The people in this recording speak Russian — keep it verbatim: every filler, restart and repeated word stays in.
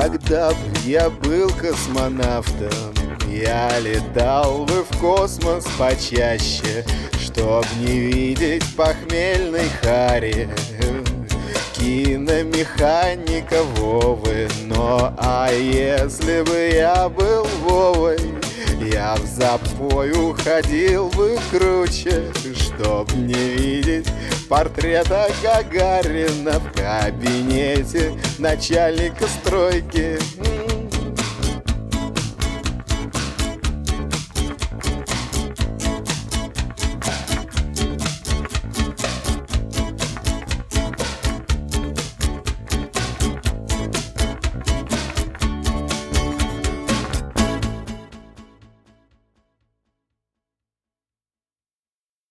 Когда б я был космонавтом, я летал бы в космос почаще, чтоб не видеть похмельной хари киномеханика Вовы. Но а если бы я был Вовой, я в запой уходил бы круче, чтоб не видеть портрета Гагарина в кабинете начальника стройки.